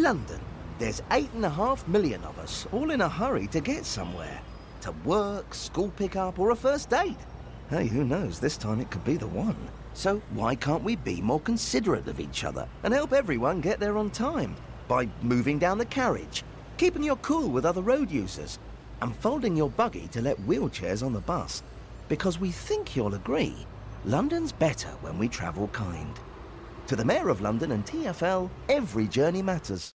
London, there's 8.5 million of us, all in a hurry to get somewhere. To work, school pickup, or a first date. Hey, who knows, this time it could be the one. So why can't we be more considerate of each other and help everyone get there on time? By moving down the carriage, keeping your cool with other road users, and folding your buggy to let wheelchairs on the bus. Because we think you'll agree, London's better when we travel kind. To the Mayor of London and TfL, every journey matters.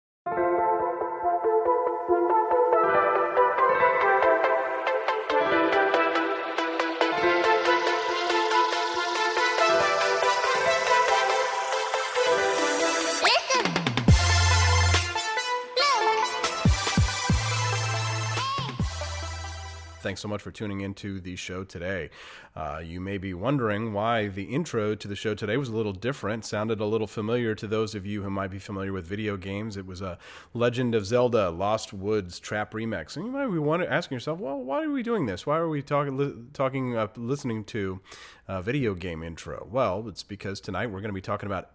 Thanks so much for tuning into the show today. You may be wondering why the intro to the show today was a little different, sounded a little familiar to those of you who might be familiar with video games. It was a Legend of Zelda Lost Woods Trap Remix. And you might be asking yourself, well, why are we doing this? Why are we listening to a video game intro? Well, it's because tonight we're going to be talking about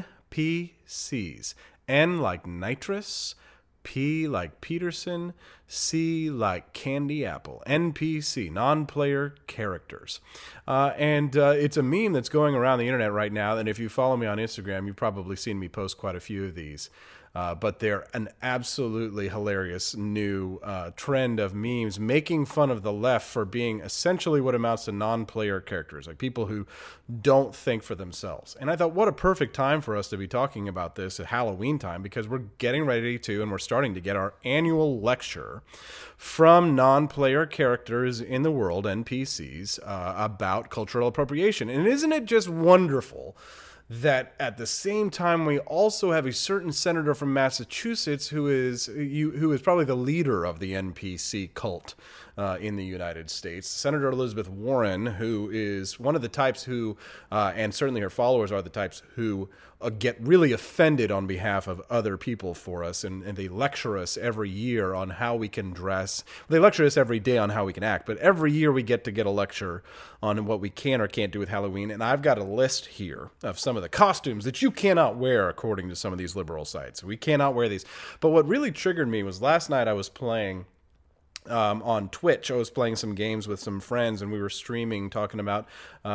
NPCs. N like nitrous, P like Peterson, C like candy apple. NPC, non-player characters. And it's a meme that's going around the internet right now. And if you follow me on Instagram, you've probably seen me post quite a few of these. But they're an absolutely hilarious new trend of memes making fun of the left for being essentially what amounts to non-player characters, like people who don't think for themselves. And I thought, what a perfect time for us to be talking about this at Halloween time, because we're getting ready to, and we're starting to get our annual lecture from non-player characters in the world, NPCs, about cultural appropriation. And isn't it just wonderful that at the same time we also have a certain senator from Massachusetts who is probably the leader of the NPC cult in the United States, Senator Elizabeth Warren, who is one of the types who, and certainly her followers are the types who get really offended on behalf of other people for us, and they lecture us every year on how we can dress. They lecture us every day on how we can act, but every year we get a lecture on what we can or can't do with Halloween, and I've got a list here of some of the costumes that you cannot wear according to some of these liberal sites. We cannot wear these. But what really triggered me was last night I was playing on Twitch. I was playing some games with some friends, and we were streaming, talking about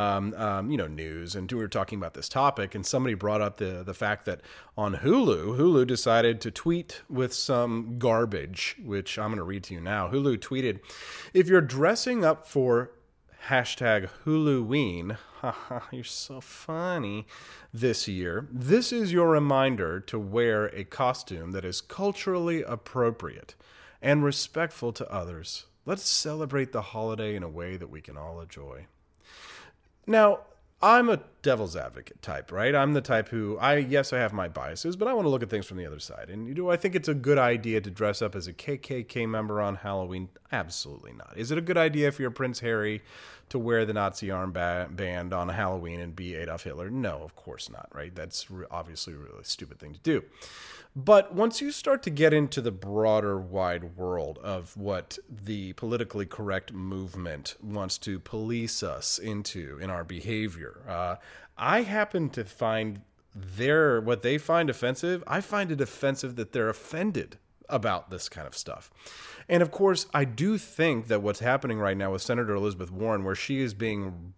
news, and we were talking about this topic, and somebody brought up the fact that on Hulu decided to tweet with some garbage, which I'm going to read to you now. Hulu tweeted, "If you're dressing up for hashtag Huluween, haha, you're so funny, this year, this is your reminder to wear a costume that is culturally appropriate and respectful to others. Let's celebrate the holiday in a way that we can all enjoy." Now, I'm a devil's advocate type, right? I'm the type who, I have my biases, but I want to look at things from the other side. And do I think it's a good idea to dress up as a KKK member on Halloween? Absolutely not. Is it a good idea if you're Prince Harry to wear the Nazi armband on Halloween and be Adolf Hitler? No, of course not, right? That's obviously a really stupid thing to do. But once you start to get into the broader, wide world of what the politically correct movement wants to police us into in our behavior, I happen to find what they find offensive, I find it offensive that they're offended about this kind of stuff. And of course, I do think that what's happening right now with Senator Elizabeth Warren, where she is being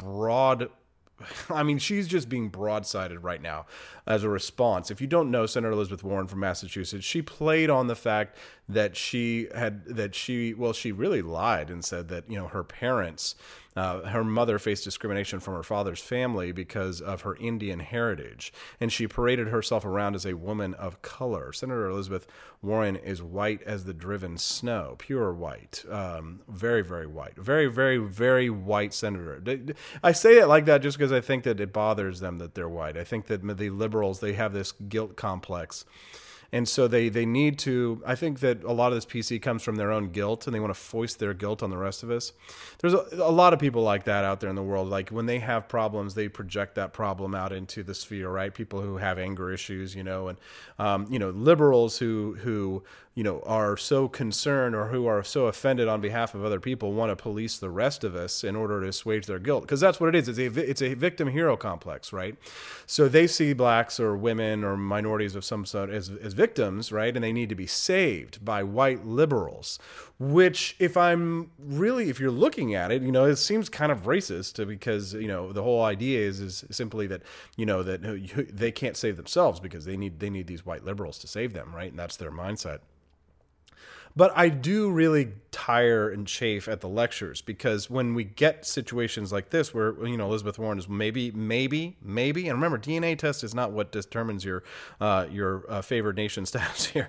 she's just being broadsided right now as a response. If you don't know Senator Elizabeth Warren from Massachusetts, she played on the fact that she really lied and said that, her parents, her mother faced discrimination from her father's family because of her Indian heritage. And she paraded herself around as a woman of color. Senator Elizabeth Warren is white as the driven snow, pure white, very, very white, very, very, very white senator. I say it like that just because I think that it bothers them that they're white. I think that the liberals, they have this guilt complex. And so they need to, I think that a lot of this PC comes from their own guilt, and they want to foist their guilt on the rest of us. There's a lot of people like that out there in the world. Like when they have problems, they project that problem out into the sphere, right? People who have anger issues, and liberals who are so concerned or who are so offended on behalf of other people want to police the rest of us in order to assuage their guilt. Because that's what it is. It's a victim hero complex, right? So they see blacks or women or minorities of some sort as victims, right? And they need to be saved by white liberals, which if you're looking at it, it seems kind of racist because, the whole idea is simply that, that they can't save themselves because they need these white liberals to save them, right? And that's their mindset. But I do really tire and chafe at the lectures because when we get situations like this where, Elizabeth Warren is maybe, and remember, DNA test is not what determines your favored nation status here,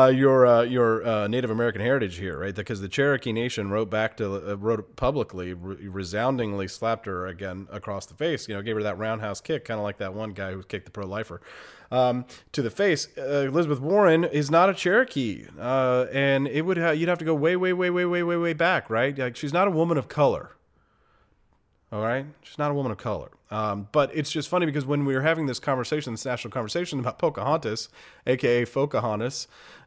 your Native American heritage here, right? Because the Cherokee Nation wrote publicly, resoundingly slapped her again across the face, gave her that roundhouse kick, kind of like that one guy who kicked the pro-lifer. To the face. Elizabeth Warren is not a Cherokee, and you'd have to go way back, right? Like she's not a woman of color. All right, she's not a woman of color. But it's just funny because when we were having this national conversation about Pocahontas, aka Pocahontas,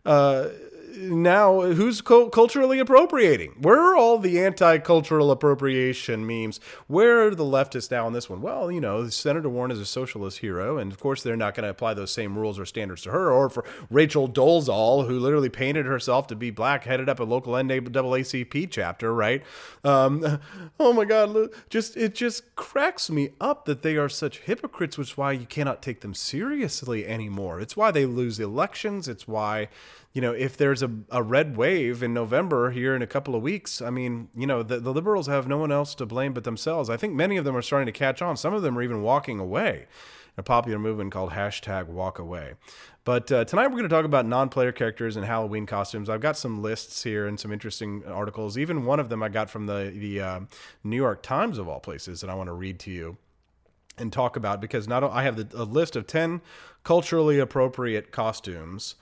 now who's culturally appropriating? Where are all the anti-cultural appropriation memes? Where are the leftists now on this one? Well, Senator Warren is a socialist hero, and of course they're not going to apply those same rules or standards to her, or for Rachel Dolezal, who literally painted herself to be black, headed up a local NAACP chapter, right? Oh my God, it just cracks me up that they are such hypocrites, which is why you cannot take them seriously anymore. It's why they lose elections. It's why, if there's a red wave in November here in a couple of weeks, I mean, the liberals have no one else to blame but themselves. I think many of them are starting to catch on. Some of them are even walking away. A popular movement called #WalkAway. But tonight we're going to talk about non-player characters and Halloween costumes. I've got some lists here and some interesting articles. Even one of them I got from the New York Times, of all places, that I want to read to you and talk about, because I have a list of 10 culturally appropriate costumes.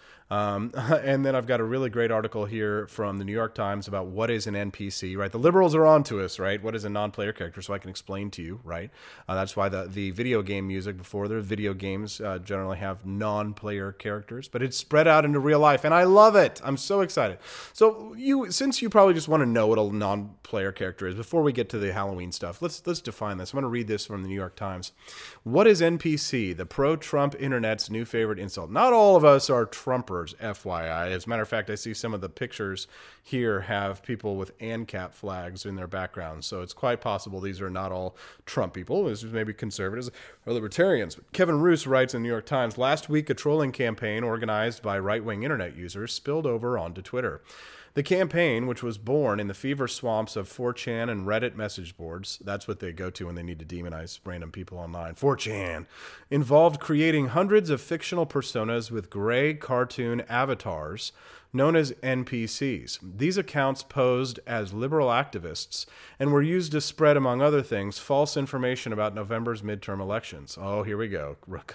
And then I've got a really great article here from the New York Times about what is an NPC, right? The liberals are on to us, right? What is a non-player character? So I can explain to you, right? That's why the video game music before their video games generally have non-player characters, but it's spread out into real life, and I love it. I'm so excited. So since you probably just want to know what a non-player character is, before we get to the Halloween stuff, let's define this. I'm going to read this from the New York Times. What is NPC? The pro-Trump internet's new favorite insult. Not all of us are Trumpers, FYI. As a matter of fact, I see some of the pictures here have people with ANCAP flags in their background. So it's quite possible these are not all Trump people. This is maybe conservatives or libertarians. But Kevin Roose writes in the New York Times, last week a trolling campaign organized by right-wing internet users spilled over onto Twitter. The campaign, which was born in the fever swamps of 4chan and Reddit message boards, that's what they go to when they need to demonize random people online, 4chan, involved creating hundreds of fictional personas with gray cartoon avatars known as NPCs. These accounts posed as liberal activists and were used to spread, among other things, false information about November's midterm elections. Oh, here we go.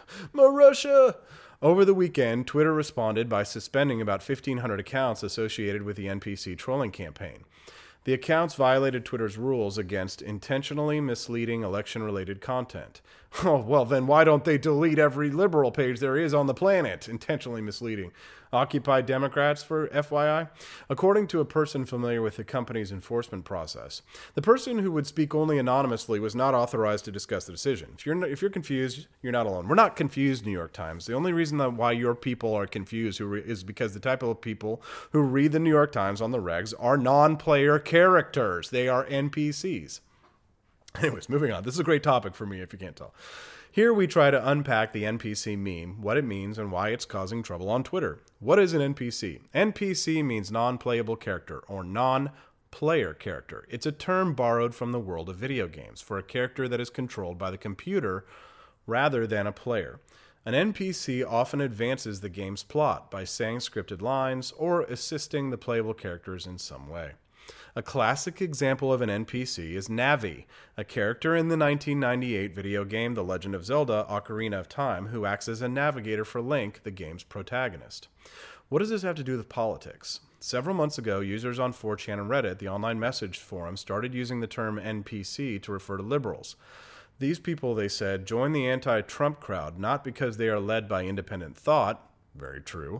Russia! Over the weekend, Twitter responded by suspending about 1,500 accounts associated with the NPC trolling campaign. The accounts violated Twitter's rules against intentionally misleading election-related content. Oh, well, then why don't they delete every liberal page there is on the planet? Intentionally misleading. Occupy Democrats, for FYI? According to a person familiar with the company's enforcement process, the person who would speak only anonymously was not authorized to discuss the decision. If you're confused, you're not alone. We're not confused, New York Times. The only reason why your people are confused is because the type of people who read the New York Times on the regs are non-player characters. They are NPCs. Anyways, moving on. This is a great topic for me, if you can't tell. Here we try to unpack the NPC meme, what it means, and why it's causing trouble on Twitter. What is an NPC? NPC means non-playable character, or non-player character. It's a term borrowed from the world of video games for a character that is controlled by the computer rather than a player. An NPC often advances the game's plot by saying scripted lines or assisting the playable characters in some way. A classic example of an NPC is Navi, a character in the 1998 video game The Legend of Zelda: Ocarina of Time, who acts as a navigator for Link, the game's protagonist. What does this have to do with politics? Several months ago, users on 4chan and Reddit, the online message forum, started using the term NPC to refer to liberals. These people, they said, join the anti-Trump crowd not because they are led by independent thought, very true,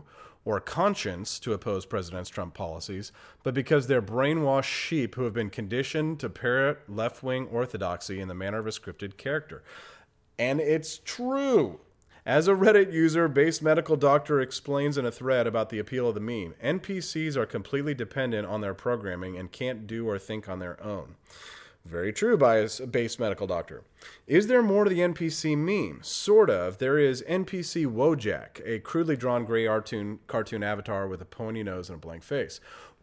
or conscience to oppose President Trump policies, but because they're brainwashed sheep who have been conditioned to parrot left-wing orthodoxy in the manner of a scripted character. And it's true. As a Reddit user, Base Medical Doctor explains in a thread about the appeal of the meme, NPCs are completely dependent on their programming and can't do or think on their own. Very true, by a Base Medical Doctor. Is there more to the NPC meme? Sort of. There is NPC Wojak, a crudely drawn gray cartoon avatar with a pony nose and a blank face.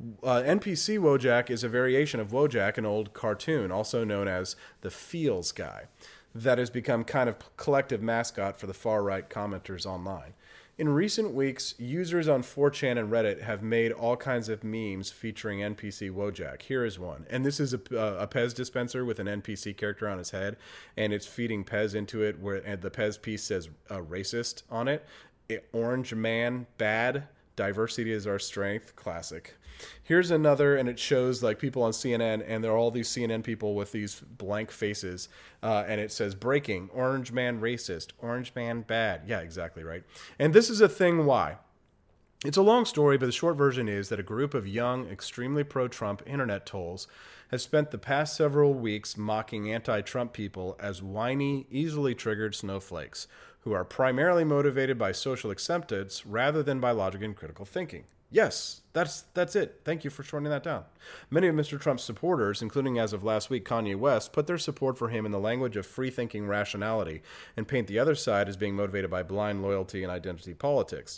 NPC Wojak is a variation of Wojak, an old cartoon, also known as the Feels Guy, that has become kind of collective mascot for the far-right commenters online. In recent weeks, users on 4chan and Reddit have made all kinds of memes featuring NPC Wojak. Here is one. And this is a Pez dispenser with an NPC character on his head, and it's feeding Pez into it, and the Pez piece says racist on it. Orange man, bad. Diversity is our strength. Classic. Here's another, and it shows like people on CNN, and there are all these CNN people with these blank faces, and it says breaking, orange man racist, orange man bad. Yeah, exactly right. And this is a thing why. It's a long story, but the short version is that a group of young, extremely pro-Trump internet trolls has spent the past several weeks mocking anti-Trump people as whiny, easily triggered snowflakes who are primarily motivated by social acceptance rather than by logic and critical thinking. Yes, that's it. Thank you for shortening that down. Many of Mr. Trump's supporters, including as of last week Kanye West, put their support for him in the language of free-thinking rationality and paint the other side as being motivated by blind loyalty and identity politics.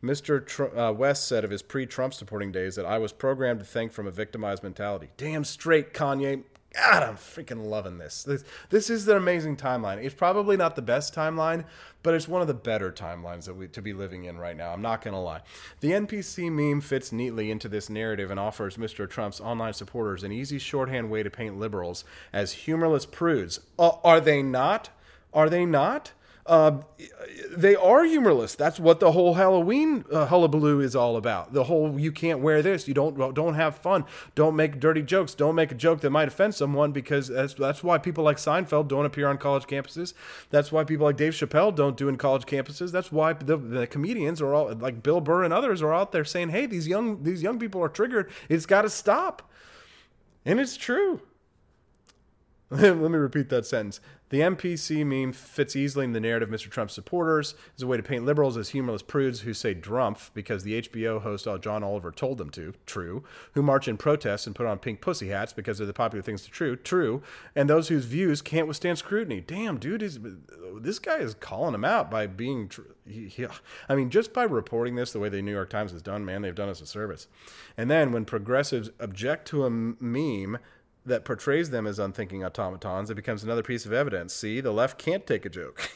Mr. West said of his pre-Trump supporting days that I was programmed to think from a victimized mentality. Damn straight, Kanye. God, I'm freaking loving this. This is an amazing timeline. It's probably not the best timeline, but it's one of the better timelines that to be living in right now. I'm not going to lie. The NPC meme fits neatly into this narrative and offers Mr. Trump's online supporters an easy shorthand way to paint liberals as humorless prudes. Are they not? Are they not? They are humorless. That's what the whole Halloween hullabaloo is all about. The whole, you can't wear this. You don't have fun. Don't make dirty jokes. Don't make a joke that might offend someone, because that's why people like Seinfeld don't appear on college campuses. That's why people like Dave Chappelle don't do in college campuses. That's why the comedians are all like Bill Burr and others are out there saying, "Hey, these young people are triggered. It's got to stop." And it's true. Let me repeat that sentence. The NPC meme fits easily in the narrative of Mr. Trump's supporters as a way to paint liberals as humorless prudes who say drumpf because the HBO host John Oliver told them to, true, who march in protest and put on pink pussy hats because they're the popular things to true, and those whose views can't withstand scrutiny. Damn, dude, this guy is calling him out by being I mean, just by reporting this the way the New York Times has done, man, they've done us a service. And then when progressives object to a meme that portrays them as unthinking automatons, it becomes another piece of evidence. See, the left can't take a joke.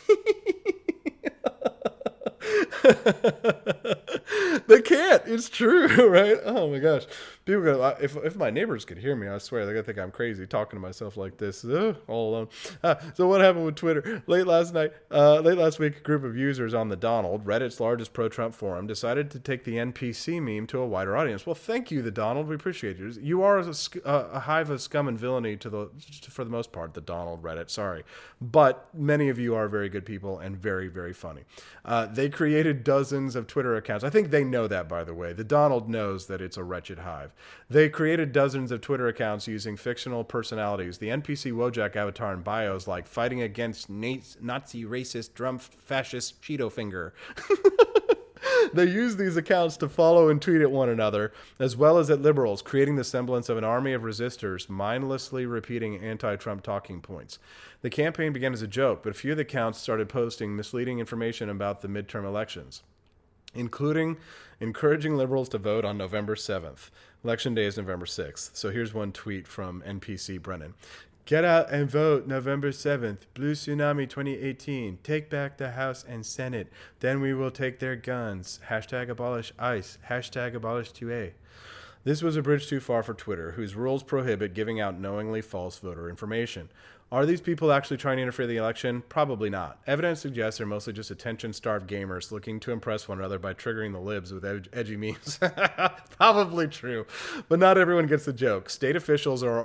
They can't. It's true, right? Oh my gosh. People go, if my neighbors could hear me, I swear they're gonna think I'm crazy talking to myself like this, all alone. So what happened with Twitter? Late last week, a group of users on the Donald, Reddit's largest pro-Trump forum, decided to take the NPC meme to a wider audience. Well, thank you, the Donald. We appreciate you. You are a hive of scum and villainy for the most part, the Donald Reddit. Sorry, but many of you are very good people and very, very funny. They created dozens of Twitter accounts. I think they know that, by the way. The Donald knows that it's a wretched hive. They created dozens of Twitter accounts using fictional personalities. The NPC Wojak avatar in bios like fighting against Nazi racist drum fascist Cheeto finger. They use these accounts to follow and tweet at one another, as well as at liberals, creating the semblance of an army of resistors, mindlessly repeating anti-Trump talking points. The campaign began as a joke, but a few of the accounts started posting misleading information about the midterm elections, including encouraging liberals to vote on November 7th. Election day is November 6th. So here's one tweet from NPC Brennan. Get out and vote November 7th. Blue Tsunami 2018. Take back the House and Senate. Then we will take their guns. Hashtag abolish ICE. Hashtag abolish 2A. This was a bridge too far for Twitter, whose rules prohibit giving out knowingly false voter information. Are these people actually trying to interfere in the election? Probably not. Evidence suggests they're mostly just attention-starved gamers looking to impress one another by triggering the libs with edgy memes. Probably true, but not everyone gets the joke. State officials are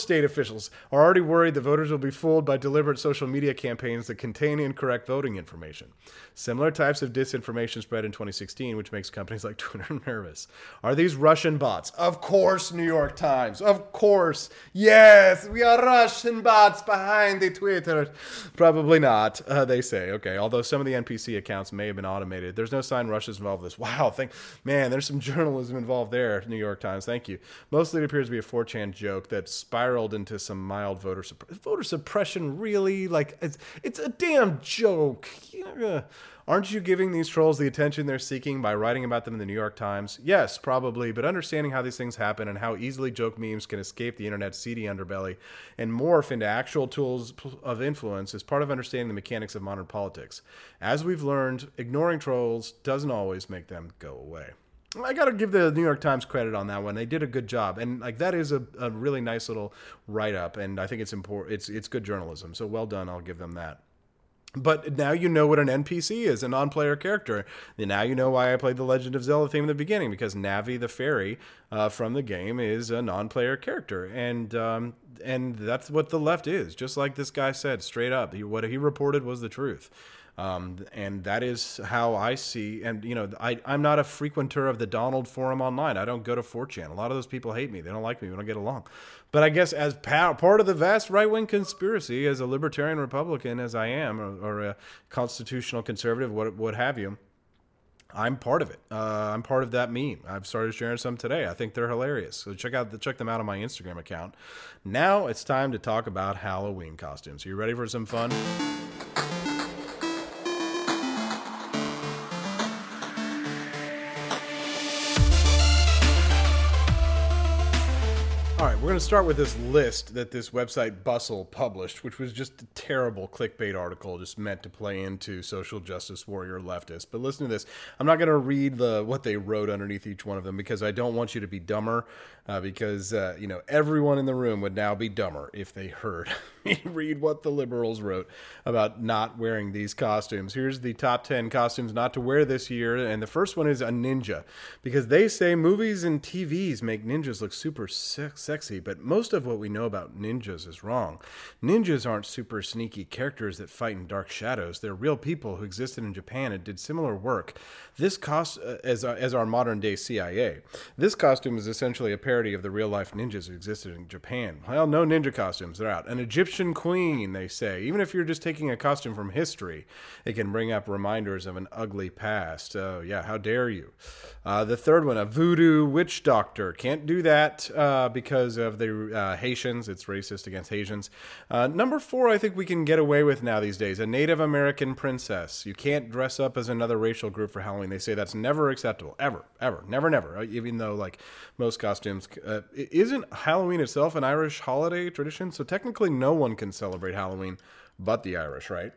already worried the voters will be fooled by deliberate social media campaigns that contain incorrect voting information. Similar types of disinformation spread in 2016, which makes companies like Twitter nervous. Are these Russian bots? Of course, New York Times. Of course. Yes, we are Russian bots behind the Twitter. Probably not, they say. Okay, although some of the NPC accounts may have been automated. There's no sign Russia's involved in this. Wow, man, there's some journalism involved there, New York Times. Thank you. Mostly it appears to be a 4chan joke that spiraled into some mild voter suppression. Really? Like, it's a damn joke. Yeah. Aren't you giving these trolls the attention they're seeking by writing about them in the New York Times? Yes, probably, but understanding how these things happen and how easily joke memes can escape the internet's seedy underbelly and morph into actual tools of influence is part of understanding the mechanics of modern politics. As we've learned, ignoring trolls doesn't always make them go away. I got to give the New York Times credit on that one. They did a good job. And like that is a really nice little write-up, and I think it's important. It's good journalism. So well done. I'll give them that. But now you know what an NPC is, a non-player character. And now you know why I played the Legend of Zelda theme in the beginning, because Navi the fairy from the game is a non-player character. And that's what the left is. Just like this guy said straight up. What he reported was the truth. And that is how I see, and I'm not a frequenter of the Donald Forum online. I don't go to 4chan. A lot of those people hate me. They don't like me. We don't get along. But I guess as part of the vast right-wing conspiracy, as a libertarian Republican as I am, or a constitutional conservative, what have you, I'm part of it. I'm part of that meme. I've started sharing some today. I think they're hilarious. So check them out on my Instagram account. Now it's time to talk about Halloween costumes. Are you ready for some fun? All right, we're going to start with this list that this website Bustle published, which was just a terrible clickbait article just meant to play into social justice warrior leftists. But listen to this. I'm not going to read what they wrote underneath each one of them because I don't want you to be dumber, because everyone in the room would now be dumber if they heard me read what the liberals wrote about not wearing these costumes. Here's the top 10 costumes not to wear this year, and the first one is a ninja, because they say movies and TVs make ninjas look super sexy, but most of what we know about ninjas is wrong. Ninjas aren't super sneaky characters that fight in dark shadows. They're real people who existed in Japan and did similar work. This as our modern day CIA. This costume is essentially a parody of the real life ninjas who existed in Japan. Well, no ninja costumes, they're out. An Egyptian queen, they say. Even if you're just taking a costume from history, it can bring up reminders of an ugly past. Oh yeah, how dare you? The third one, a voodoo witch doctor. Can't do that because of the Haitians. It's racist against Haitians. Number 4, I think we can get away with now these days. A Native American princess. You can't dress up as another racial group for Halloween. They say that's never acceptable. Ever. Never. Even though, like, most costumes... isn't Halloween itself an Irish holiday tradition? So technically no one can celebrate Halloween but the Irish, right?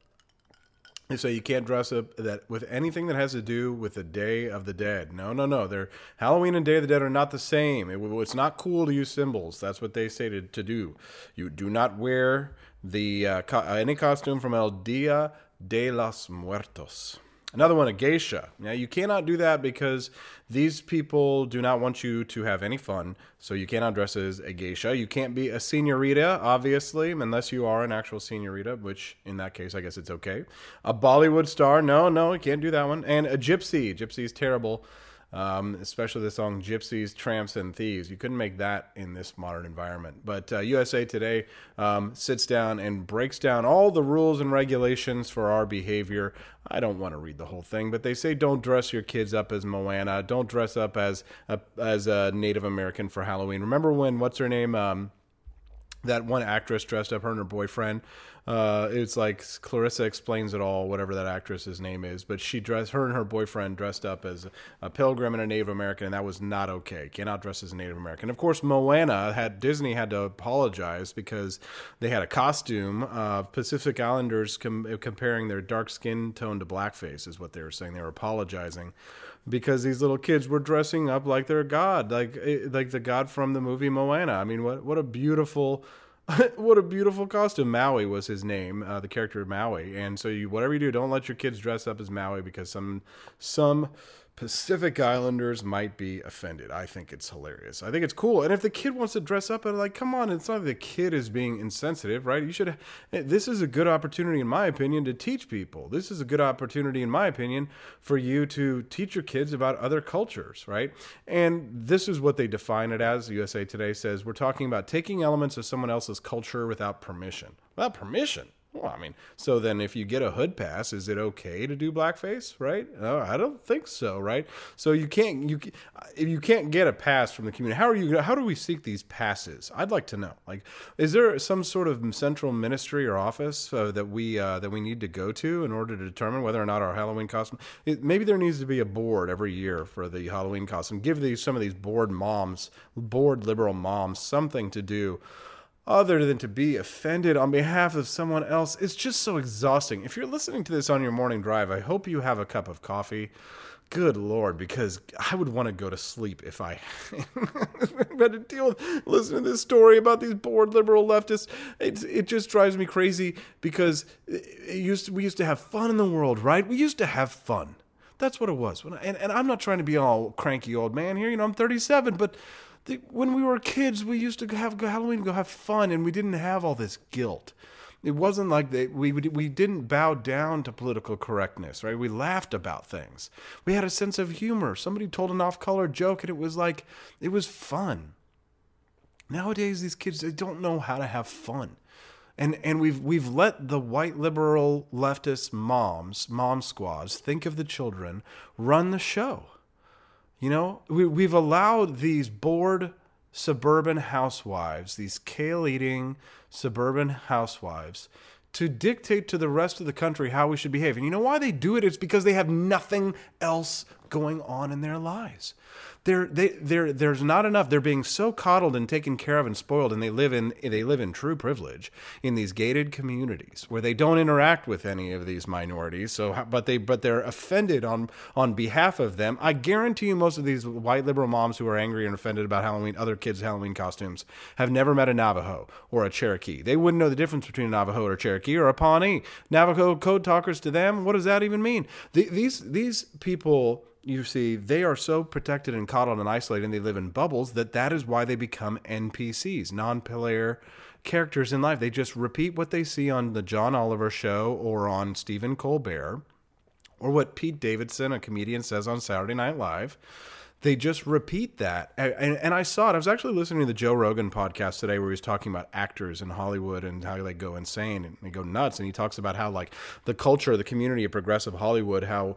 So you can't dress up with anything that has to do with the Day of the Dead. No. Halloween and Day of the Dead are not the same. It's not cool to use symbols. That's what they say to do. You do not wear any costume from El Dia de los Muertos. Another one, a geisha. Now, you cannot do that because these people do not want you to have any fun, so you cannot dress as a geisha. You can't be a señorita, obviously, unless you are an actual señorita, which, in that case, I guess it's okay. A Bollywood star, no, you can't do that one. And a gypsy. Gypsy is terrible. Especially the song Gypsies, Tramps, and Thieves. You couldn't make that in this modern environment. But USA Today sits down and breaks down all the rules and regulations for our behavior. I don't want to read the whole thing, but they say don't dress your kids up as Moana. Don't dress up as a Native American for Halloween. Remember when, what's her name, that one actress dressed up, her and her boyfriend? It's like Clarissa Explains It All, whatever that actress's name is. But her and her boyfriend dressed up as a pilgrim and a Native American, and that was not okay. Cannot dress as a Native American. Of course, Disney had to apologize because they had a costume of Pacific Islanders comparing their dark skin tone to blackface, is what they were saying. They were apologizing because these little kids were dressing up like their god, like the god from the movie Moana. I mean, what a beautiful What a beautiful costume. Maui was his name, the character Maui. And so whatever you do, don't let your kids dress up as Maui because some Pacific Islanders might be offended. I think it's hilarious. I think it's cool. And if the kid wants to dress up, like, come on, it's not the kid is being insensitive, right? This is a good opportunity, in my opinion, to teach people. This is a good opportunity, in my opinion, for you to teach your kids about other cultures, right? And this is what they define it as. USA Today says, we're talking about taking elements of someone else's culture without permission. Without permission? Well, I mean, so then if you get a hood pass, is it okay to do blackface, right? No, I don't think so, right? So if you can't get a pass from the community, how do we seek these passes? I'd like to know. Like, is there some sort of central ministry or office that we need to go to in order to determine whether or not our Halloween costume? Maybe there needs to be a board every year for the Halloween costume. Give some of these bored liberal moms something to do other than to be offended on behalf of someone else. It's just so exhausting. If you're listening to this on your morning drive, I hope you have a cup of coffee. Good Lord, because I would want to go to sleep if I had to deal with listening to this story about these bored liberal leftists. It just drives me crazy because we used to have fun in the world, right? We used to have fun. That's what it was. And I'm not trying to be all cranky old man here. I'm 37, but when we were kids, we used to have Halloween, go have fun, and we didn't have all this guilt. It wasn't like we didn't bow down to political correctness, right? We laughed about things. We had a sense of humor. Somebody told an off-color joke, and it was fun. Nowadays, these kids, they don't know how to have fun. And we've let the white liberal leftist mom squads, think of the children, run the show. We've allowed these bored suburban housewives, these kale-eating suburban housewives, to dictate to the rest of the country how we should behave. And you know why they do it? It's because they have nothing else going on in their lives. There's not enough. They're being so coddled and taken care of and spoiled, and they live in true privilege in these gated communities where they don't interact with any of these minorities. But they're offended on behalf of them. I guarantee you, most of these white liberal moms who are angry and offended about other kids' Halloween costumes, have never met a Navajo or a Cherokee. They wouldn't know the difference between a Navajo or a Cherokee or a Pawnee. Navajo code talkers to them, what does that even mean? These people, you see, they are so protected and coddled and isolated, and they live in bubbles that is why they become NPCs, non-player characters in life. They just repeat what they see on the John Oliver show or on Stephen Colbert or what Pete Davidson, a comedian, says on Saturday Night Live. They just repeat that. And I saw it. I was actually listening to the Joe Rogan podcast today where he was talking about actors in Hollywood and how they go insane and they go nuts. And he talks about how, like, the culture, the community of progressive Hollywood, how,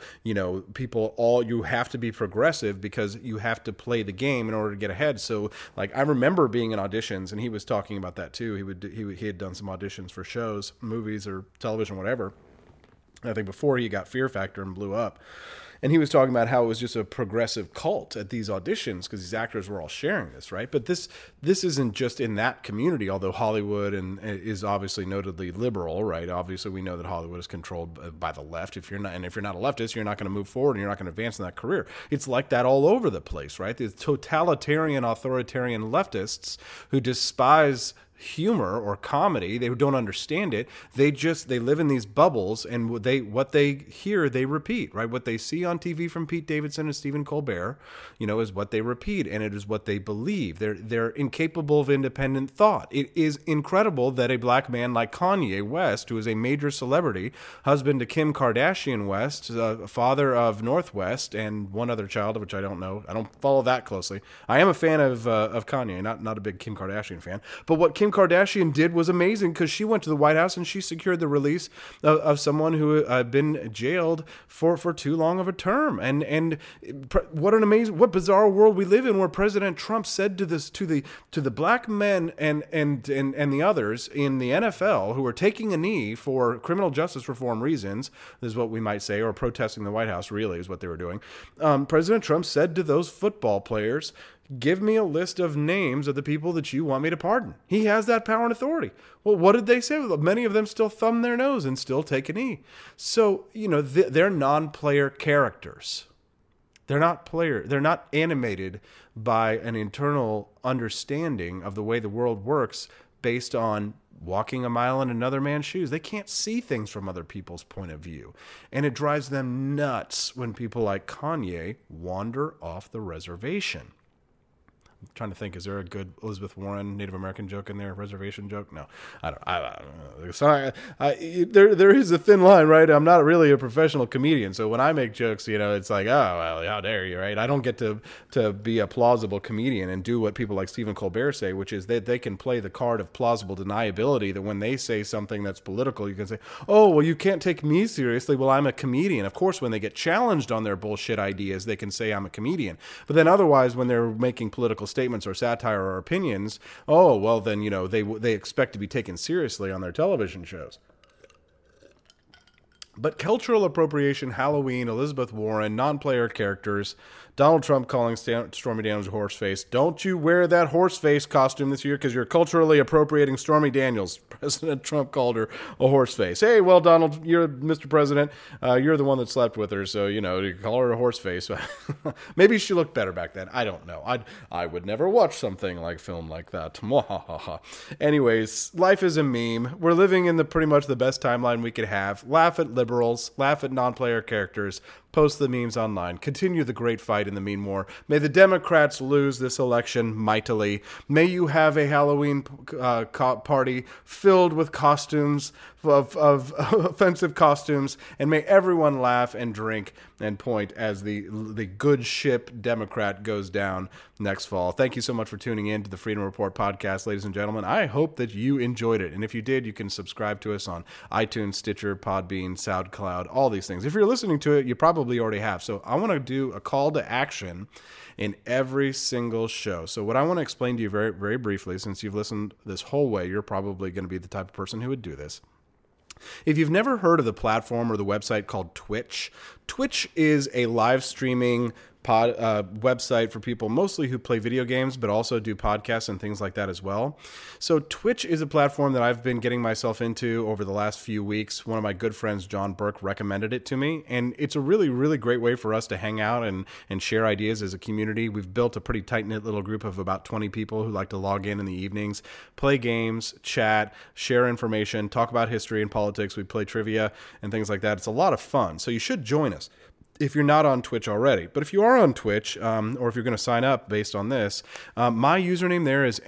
you have to be progressive because you have to play the game in order to get ahead. So, like, I remember being in auditions, and he was talking about that too. He had done some auditions for shows, movies or television, whatever. I think before he got Fear Factor and blew up. And he was talking about how it was just a progressive cult at these auditions because these actors were all sharing this, right? But this isn't just in that community, although Hollywood is obviously notably liberal, right? Obviously, we know that Hollywood is controlled by the left. If you're not a leftist, you're not going to move forward and you're not going to advance in that career. It's like that all over the place, right? The totalitarian, authoritarian leftists who despise humor or comedy, they don't understand it. They live in these bubbles, and what they hear, they repeat, right? What they see on TV from Pete Davidson and Stephen Colbert, is what they repeat, and it is what they believe. They're incapable of independent thought. It is incredible that a black man like Kanye West, who is a major celebrity, husband to Kim Kardashian West, father of North West, and one other child, which I don't know. I don't follow that closely. I am a fan of Kanye, not a big Kim Kardashian fan, but what Kim Kardashian did was amazing because she went to the White House and she secured the release of someone who had been jailed for too long of a term. And what bizarre world we live in where President Trump said to the black men and the others in the NFL who are taking a knee for criminal justice reform reasons, this is what we might say, or protesting the White House, really is what they were doing. President Trump said to those football players, give me a list of names of the people that you want me to pardon. He has that power and authority. Well, what did they say? Many of them still thumb their nose and still take a knee. So, they're non-player characters. They're not animated by an internal understanding of the way the world works based on walking a mile in another man's shoes. They can't see things from other people's point of view. And it drives them nuts when people like Kanye wander off the reservation. I'm trying to think, is there a good Elizabeth Warren Native American joke in there? Reservation joke? No, I don't know. Sorry, there is a thin line, right? I'm not really a professional comedian, so when I make jokes, it's like, oh, well, how dare you, right? I don't get to be a plausible comedian and do what people like Stephen Colbert say, which is that they can play the card of plausible deniability, that when they say something that's political, you can say, oh, well, you can't take me seriously. Well, I'm a comedian. Of course, when they get challenged on their bullshit ideas, they can say I'm a comedian. But then otherwise, when they're making political statements or satire or opinions, oh, well, then, they expect to be taken seriously on their television shows. But cultural appropriation, Halloween, Elizabeth Warren, non-player characters, Donald Trump calling Stormy Daniels a horse face. Don't you wear that horse face costume this year because you're culturally appropriating Stormy Daniels. President Trump called her a horse face. Hey, well, Donald, you're Mr. President. You're the one that slept with her, so, you call her a horse face. Maybe she looked better back then. I don't know. I would never watch something like film like that. Anyways, life is a meme. We're living in pretty much the best timeline we could have. Laugh at liberals. Laugh at non-player characters. Post the memes online. Continue the great fight in the meme war. May the Democrats lose this election mightily. May you have a Halloween party filled with costumes, of offensive costumes, and may everyone laugh and drink and point as the good ship Democrat goes down next fall. Thank you so much for tuning in to the Freedom Report podcast, ladies and gentlemen. I hope that you enjoyed it. And if you did, you can subscribe to us on iTunes, Stitcher, Podbean, SoundCloud, all these things. If you're listening to it, you probably already have. So I want to do a call to action in every single show. So what I want to explain to you very, very briefly, since you've listened this whole way, you're probably going to be the type of person who would do this. If you've never heard of the platform or the website called Twitch, Twitch is a live streaming website for people mostly who play video games, but also do podcasts and things like that as well. So Twitch is a platform that I've been getting myself into over the last few weeks. One of my good friends, John Burke, recommended it to me, and it's a really, really great way for us to hang out and share ideas as a community. We've built a pretty tight-knit little group of about 20 people who like to log in the evenings, play games, chat, share information, talk about history and politics. We play trivia and things like that. It's a lot of fun, so you should join us if you're not on Twitch already. But if you are on Twitch, or if you're going to sign up based on this, my username there is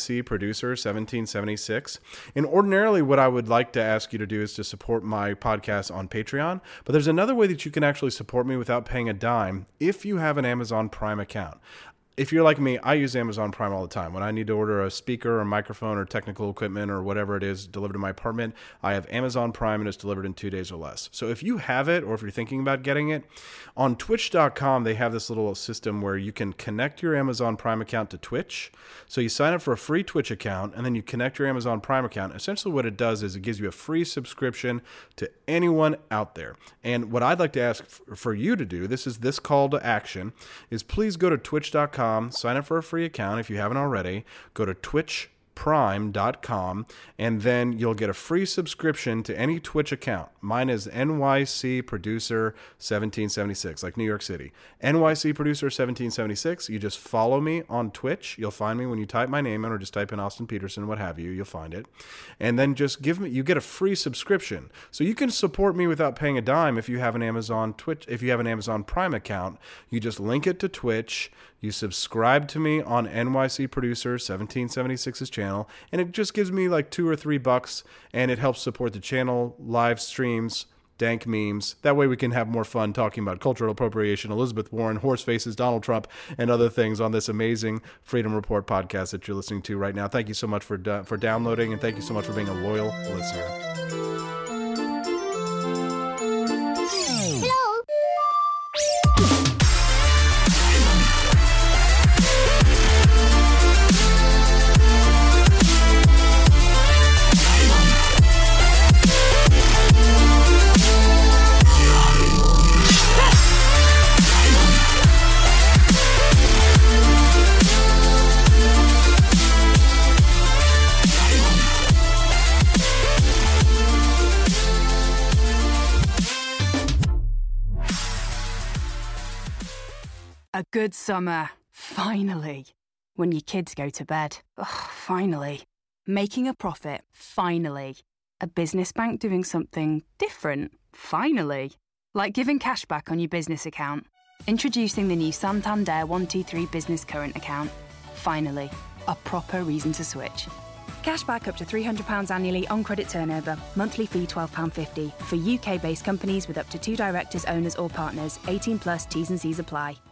NYCProducer1776. And ordinarily what I would like to ask you to do is to support my podcast on Patreon. But there's another way that you can actually support me without paying a dime if you have an Amazon Prime account. If you're like me, I use Amazon Prime all the time. When I need to order a speaker or microphone or technical equipment or whatever it is delivered to my apartment, I have Amazon Prime and it's delivered in 2 days or less. So if you have it, or if you're thinking about getting it, on Twitch.com, they have this little system where you can connect your Amazon Prime account to Twitch. So you sign up for a free Twitch account and then you connect your Amazon Prime account. Essentially what it does is it gives you a free subscription to anyone out there. And what I'd like to ask for you to do, this call to action, is please go to Twitch.com. Sign up for a free account if you haven't already. Go to twitchprime.com and then you'll get a free subscription to any Twitch account. Mine is NYC Producer 1776, like New York City. NYC Producer 1776. You just follow me on Twitch. You'll find me when you type my name in, or just type in Austin Peterson, what have you. You'll find it. And then just you get a free subscription. So you can support me without paying a dime if you have an Amazon Prime account. You just link it to Twitch. You subscribe to me on NYC Producer 1776's channel, and it just gives me like $2 or $3, and it helps support the channel, live streams, dank memes. That way we can have more fun talking about cultural appropriation, Elizabeth Warren, horse faces, Donald Trump, and other things on this amazing Freedom Report podcast that you're listening to right now. Thank you so much for downloading, and thank you so much for being a loyal listener. A good summer, finally. When your kids go to bed. Oh, finally. Making a profit, finally. A business bank doing something different, finally. Like giving cash back on your business account. Introducing the new Santander 123 Business Current Account. Finally, a proper reason to switch. Cash back up to £300 annually on credit turnover. Monthly fee £12.50. For UK-based companies with up to 2 directors, owners or partners. 18 plus T's and C's apply.